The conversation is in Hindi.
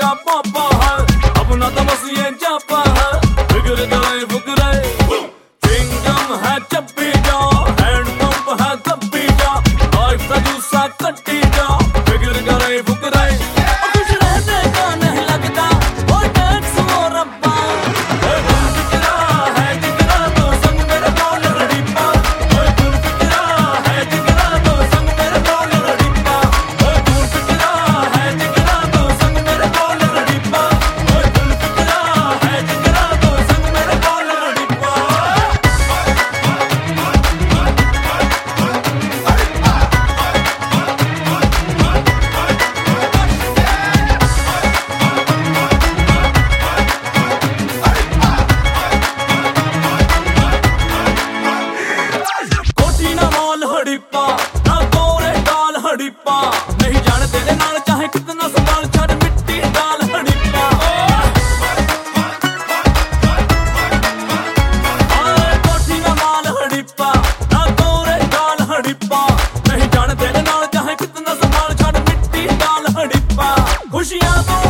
का पापा है, अपना तो बस ये जापा है। फिक्र करे फुकरे चिंगम है चप्पी जा, हैंड पंप है कप्पी जा, लाइफ का जूसा कट्टी जा। फिक्र करे फुकरे कुछ रहने का नहीं लगता, वो टैक्स वो रब्बा। तुम फिक्रा है जिगरा तो संग मेरे बोल रड़ीपा, तुम फिक्रा है जिगरा तो संग मेरे बोल रड़ीपा, तुम फिक्रा है जिगरा तो संग मेरे बोल रड़ीपा, तुम फिक्रा है जिगरा तो संग मेरे बोल रड़ीपा। कोठी ना मॉल हड़ीपा, ना गोरे डाल हड़ीपा, नहीं जाने तेरे नाल चाहे कितना संभाल, छड़ मिट्टी डाल हड़ीपा। कोठी ना मॉल हड़ीपा, ना गोरे डाल हड़ीपा, नहीं जाने तेरे नाल चाहे कितना संभाल, छड़ मिट्टी डाल हड़ीपा। खुशियां तो